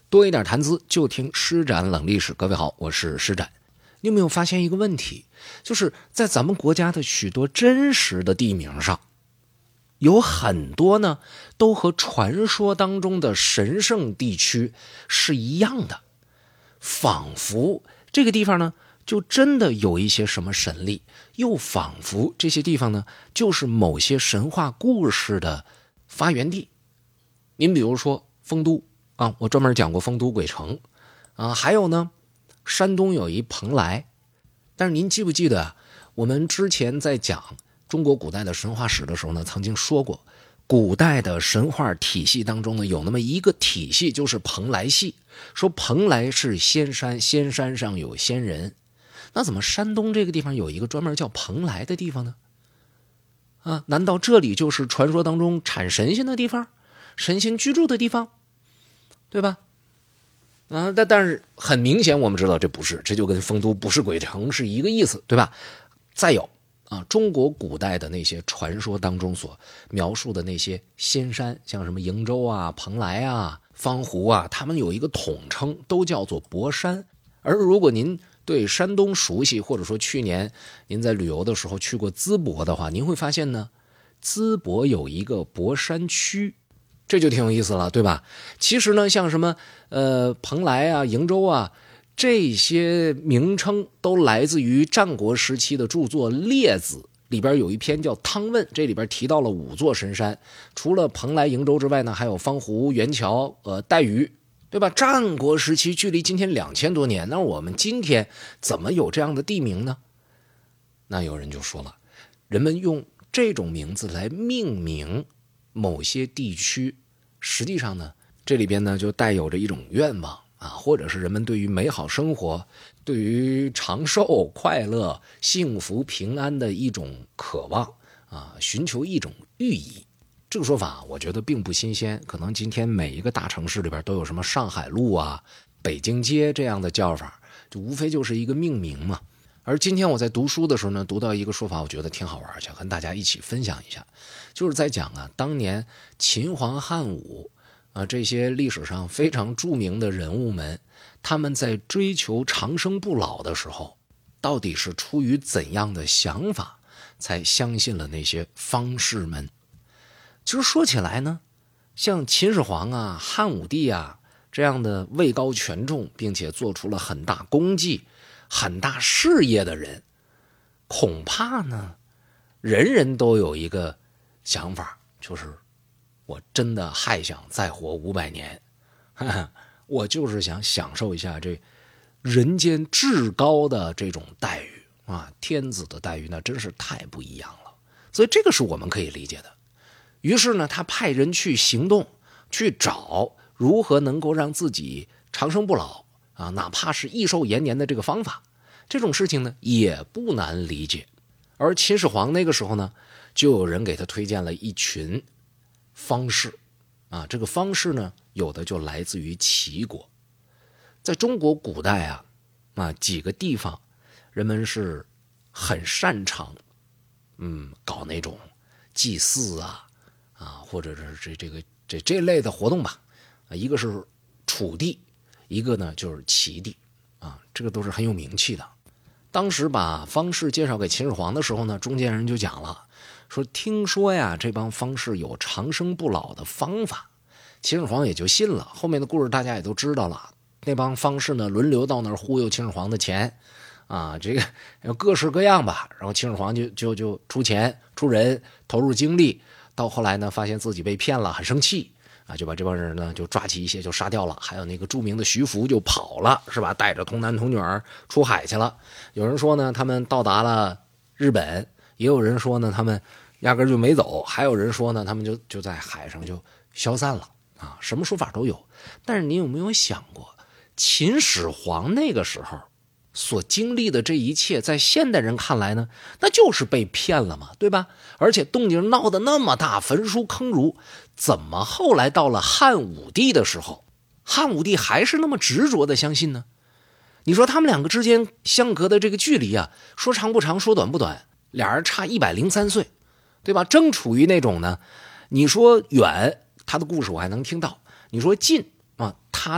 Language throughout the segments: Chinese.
多一点谈资，就听施展冷历史。各位好，我是施展。你有没有发现一个问题，就是在咱们国家的许多真实的地名上，有很多呢都和传说当中的神圣地区是一样的，仿佛这个地方呢就真的有一些什么神力，又仿佛这些地方呢就是某些神话故事的发源地。您比如说丰都啊，我专门讲过丰都鬼城啊，还有呢山东有一蓬莱。但是您记不记得我们之前在讲中国古代的神话史的时候呢，曾经说过，古代的神话体系当中呢，有那么一个体系就是蓬莱系，说蓬莱是仙山，仙山上有仙人。那怎么山东这个地方有一个专门叫蓬莱的地方呢？啊，难道这里就是传说当中产神仙的地方，神仙居住的地方，对吧？啊，但是很明显我们知道这不是，这就跟丰都不是鬼城是一个意思，对吧？再有啊，中国古代的那些传说当中所描述的那些仙山，像什么瀛洲啊、蓬莱啊、方湖啊，他们有一个统称，都叫做博山。而如果您对山东熟悉，或者说去年您在旅游的时候去过淄博的话，您会发现呢，淄博有一个博山区，这就挺有意思了，对吧？其实呢，像什么蓬莱啊、瀛洲啊，这些名称都来自于战国时期的著作《列子》里边有一篇叫《汤问》，这里边提到了5座神山，除了蓬莱、瀛洲之外呢，还有方湖、元桥、岱余，对吧？战国时期距离今天2000多年，那我们今天怎么有这样的地名呢？那有人就说了，人们用这种名字来命名某些地区，实际上呢，这里边呢就带有着一种愿望啊，或者是人们对于美好生活、对于长寿、快乐、幸福、平安的一种渴望啊，寻求一种寓意。这个说法我觉得并不新鲜，可能今天每一个大城市里边都有什么上海路啊、北京街这样的叫法，就无非就是一个命名嘛。而今天我在读书的时候呢，读到一个说法，我觉得挺好玩，想跟大家一起分享一下，就是在讲啊，当年秦皇汉武啊这些历史上非常著名的人物们，他们在追求长生不老的时候，到底是出于怎样的想法，才相信了那些方士们？其实说起来呢，像秦始皇啊、汉武帝啊这样的位高权重，并且做出了很大功绩、很大事业的人，恐怕呢，人人都有一个想法，就是我真的还想再活500年，我就是想享受一下这人间至高的这种待遇啊，天子的待遇那真是太不一样了。所以这个是我们可以理解的。于是呢，他派人去行动，去找如何能够让自己长生不老啊，哪怕是益寿延年的这个方法。这种事情呢也不难理解。而秦始皇那个时候呢，就有人给他推荐了一群方士啊，这个方士呢有的就来自于齐国。在中国古代啊几个地方人们是很擅长搞那种祭祀啊或者是这类的活动吧。一个是楚地，一个呢就是齐地啊，这个都是很有名气的。当时把方士介绍给秦始皇的时候呢，中间人就讲了，说听说呀，这帮方士有长生不老的方法。秦始皇也就信了。后面的故事大家也都知道了，那帮方士呢轮流到那儿忽悠秦始皇的钱啊，这个各式各样吧。然后秦始皇就出钱出人投入精力，到后来呢发现自己被骗了，很生气啊，就把这帮人呢就抓起一些就杀掉了。还有那个著名的徐福就跑了，是吧？带着童男童女出海去了。有人说呢他们到达了日本，也有人说呢他们压根就没走，还有人说呢他们就在海上就消散了啊，什么说法都有。但是你有没有想过，秦始皇那个时候所经历的这一切，在现代人看来呢，那就是被骗了嘛，对吧？而且动静闹得那么大，焚书坑儒，怎么后来到了汉武帝的时候，汉武帝还是那么执着的相信呢？你说他们两个之间相隔的这个距离啊，说长不长，说短不短，俩人差103岁，对吧？正处于那种呢，你说远，他的故事我还能听到；你说近啊，他的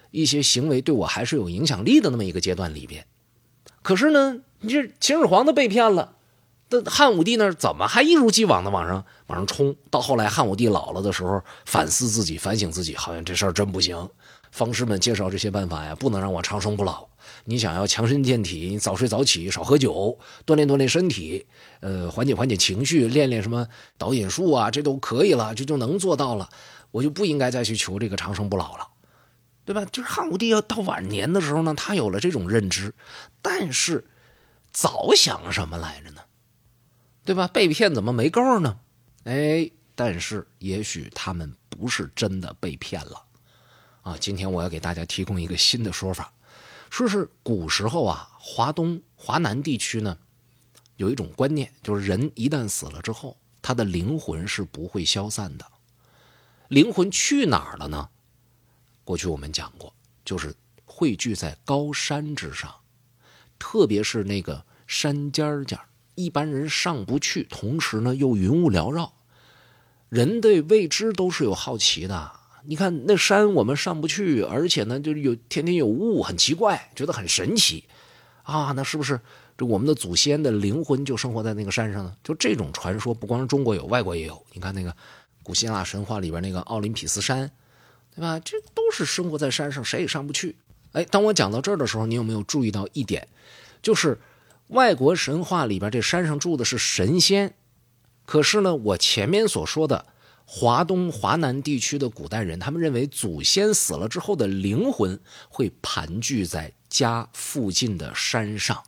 一些行为对我还是有影响力的那么一个阶段里边。可是呢，你这秦始皇都被骗了，那汉武帝那怎么还一如既往的往上冲？到后来汉武帝老了的时候，反思自己，反省自己，好像这事儿真不行。方士们介绍这些办法呀，不能让我长生不老。你想要强身健体，你早睡早起，少喝酒，锻炼锻炼身体，缓解情绪，练练什么导引术啊，这都可以了，这就能做到了。我就不应该再去求这个长生不老了，对吧？就是汉武帝要到晚年的时候呢，他有了这种认知，但是早想什么来着呢？对吧？被骗怎么没够呢？但是也许他们不是真的被骗了啊！今天我要给大家提供一个新的说法，说是古时候啊，华东、华南地区呢，有一种观念，就是人一旦死了之后，他的灵魂是不会消散的。灵魂去哪儿了呢？过去我们讲过，就是汇聚在高山之上，特别是那个山尖尖，一般人上不去，同时呢又云雾缭绕，人对未知都是有好奇的。你看那山我们上不去，而且呢就是天天有雾，很奇怪，觉得很神奇啊。那是不是这我们的祖先的灵魂就生活在那个山上呢？就这种传说不光是中国有，外国也有。你看那个古希腊神话里边那个奥林匹斯山，对吧？这都是生活在山上，谁也上不去。当我讲到这儿的时候，你有没有注意到一点，就是外国神话里边这山上住的是神仙，可是呢，我前面所说的华东、华南地区的古代人，他们认为祖先死了之后的灵魂会盘踞在家附近的山上。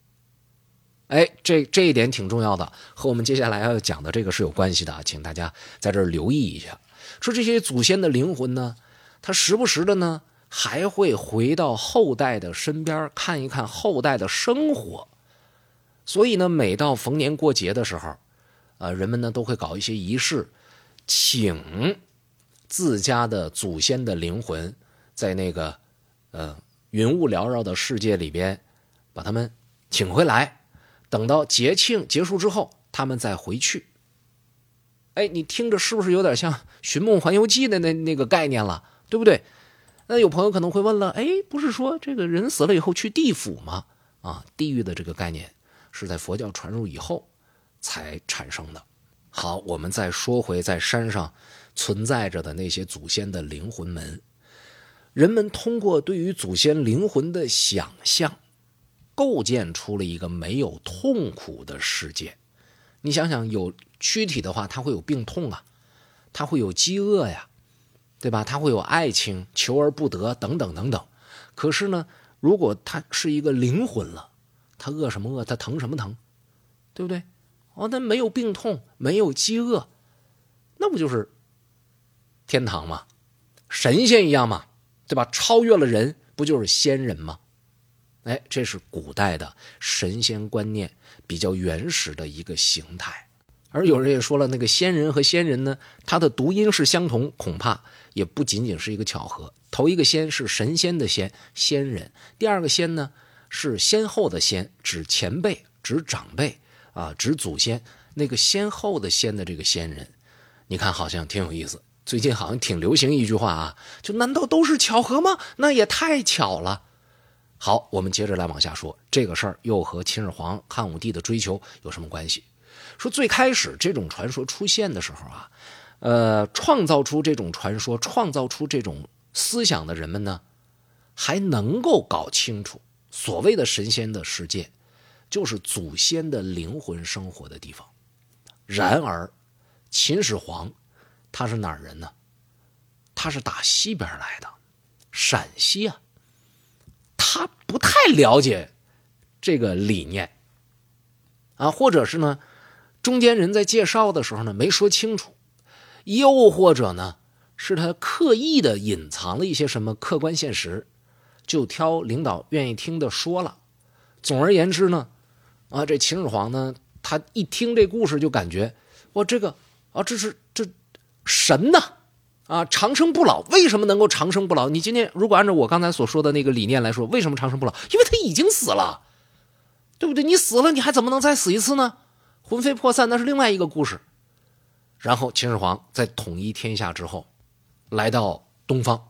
这一点挺重要的，和我们接下来要讲的这个是有关系的啊，请大家在这儿留意一下。说这些祖先的灵魂呢，他时不时的呢还会回到后代的身边，看一看后代的生活。所以呢，每到逢年过节的时候，人们呢都会搞一些仪式，请自家的祖先的灵魂在那个云雾缭绕的世界里边把他们请回来，等到节庆结束之后他们再回去。你听着是不是有点像《寻梦环游记》的那个概念了，对不对？那有朋友可能会问了，不是说这个人死了以后去地府吗？地狱的这个概念是在佛教传入以后才产生的。好，我们再说回在山上存在着的那些祖先的灵魂们，人们通过对于祖先灵魂的想象，构建出了一个没有痛苦的世界。你想想，有躯体的话，它会有病痛啊，它会有饥饿呀，对吧？它会有爱情，求而不得等等等等。可是呢，如果它是一个灵魂了，它饿什么饿，它疼什么疼，对不对？那没有病痛，没有饥饿，那不就是天堂吗？神仙一样嘛，对吧？超越了人，不就是仙人吗？这是古代的神仙观念比较原始的一个形态。而有人也说了，那个仙人和仙人呢，它的读音是相同，恐怕也不仅仅是一个巧合。头一个仙是神仙的仙，仙人；第二个仙呢是先后的先，指前辈，指长辈啊，指祖先。那个先后的先的这个仙人，你看好像挺有意思。最近好像挺流行一句话啊，就难道都是巧合吗？那也太巧了。好，我们接着来往下说，这个事儿又和秦始皇、汉武帝的追求有什么关系？说最开始这种传说出现的时候啊，创造出这种传说、创造出这种思想的人们呢，还能够搞清楚所谓的神仙的世界就是祖先的灵魂生活的地方。然而秦始皇他是哪儿人呢？他是打西边来的，陕西啊，他不太了解这个理念啊，或者是呢中间人在介绍的时候呢没说清楚，又或者呢是他刻意的隐藏了一些什么客观现实，就挑领导愿意听的说了。总而言之呢，这秦始皇呢，他一听这故事就感觉，这神呐，长生不老，为什么能够长生不老？你今天如果按照我刚才所说的那个理念来说，为什么长生不老？因为他已经死了，对不对？你死了，你还怎么能再死一次呢？魂飞魄散那是另外一个故事。然后秦始皇在统一天下之后，来到东方，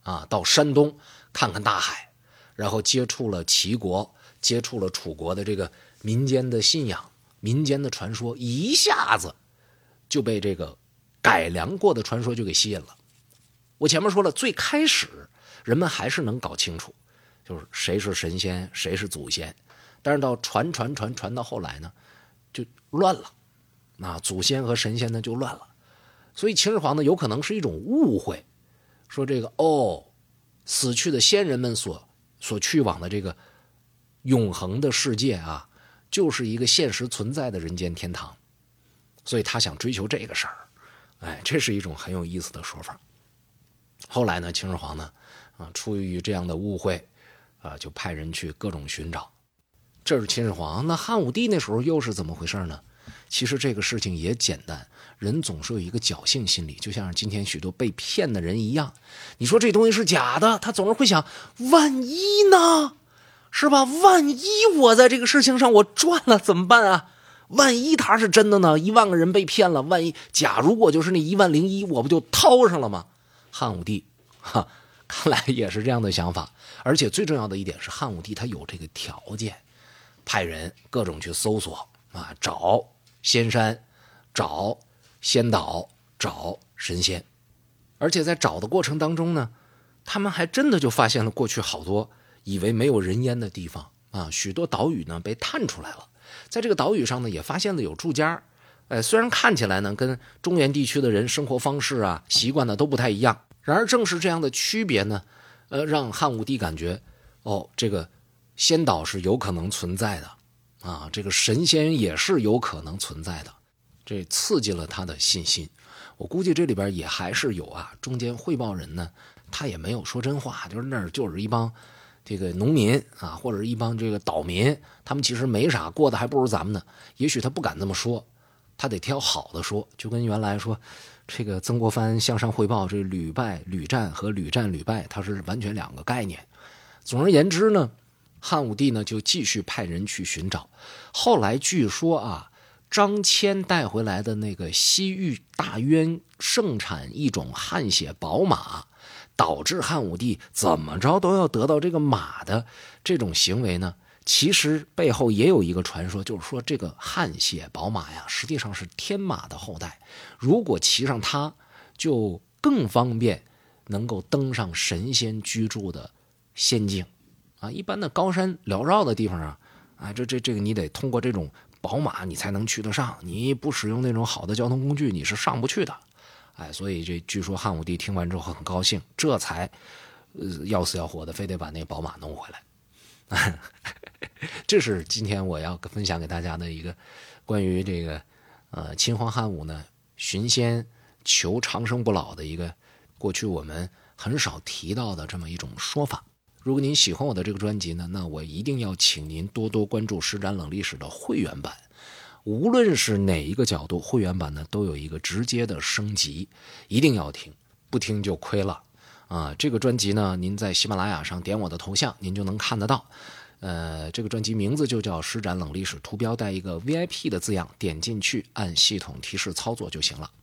到山东看看大海，然后接触了齐国，接触了楚国的这个民间的信仰、民间的传说，一下子就被这个改良过的传说就给吸引了。我前面说了，最开始人们还是能搞清楚，就是谁是神仙，谁是祖先，但是到传到后来呢，就乱了，祖先和神仙呢就乱了。所以秦始皇呢有可能是一种误会，说这个死去的先人们所去往的这个永恒的世界啊，就是一个现实存在的人间天堂，所以他想追求这个事儿。这是一种很有意思的说法。后来呢，秦始皇呢出于这样的误会就派人去各种寻找。这是秦始皇。那汉武帝那时候又是怎么回事呢？其实这个事情也简单，人总是有一个侥幸心理，就像是今天许多被骗的人一样。你说这东西是假的，他总是会想，万一呢？是吧？万一我在这个事情上我赚了怎么办啊？万一他是真的呢？1万个人被骗了，万一假如我就是那10001，我不就掏上了吗？汉武帝看来也是这样的想法。而且最重要的一点是，汉武帝他有这个条件，派人各种去搜索找仙山，找仙岛，找神仙。而且在找的过程当中呢，他们还真的就发现了过去好多以为没有人烟的地方许多岛屿呢被探出来了。在这个岛屿上呢，也发现了有住家。虽然看起来呢跟中原地区的人生活方式习惯呢都不太一样，然而正是这样的区别呢让汉武帝感觉这个仙岛是有可能存在的这个神仙也是有可能存在的，这刺激了他的信心。我估计这里边也还是有中间汇报人呢，他也没有说真话，就是那儿就是一帮这个农民或者一帮这个岛民，他们其实没啥，过得还不如咱们呢。也许他不敢这么说，他得挑好的说，就跟原来说这个曾国藩向上汇报这屡败屡战和屡战屡败，它是完全2个概念。总而言之呢，汉武帝呢就继续派人去寻找。后来据说张骞带回来的那个西域大渊盛产一种汗血宝马，导致汉武帝怎么着都要得到这个马的这种行为呢，其实背后也有一个传说，就是说这个汗血宝马呀，实际上是天马的后代，如果骑上它，就更方便能够登上神仙居住的仙境一般的高山缭绕的地方这个你得通过这种宝马你才能去得上，你不使用那种好的交通工具你是上不去的。所以这据说汉武帝听完之后很高兴，这才要死要活的非得把那宝马弄回来。这是今天我要分享给大家的一个关于这个秦皇汉武呢寻仙求长生不老的一个过去我们很少提到的这么一种说法。如果您喜欢我的这个专辑呢，那我一定要请您多多关注施展冷历史的会员版，无论是哪一个角度，会员版呢都有一个直接的升级，一定要听，不听就亏了这个专辑呢，您在喜马拉雅上点我的头像，您就能看得到。这个专辑名字就叫施展冷历史，图标带一个 VIP 的字样，点进去按系统提示操作就行了。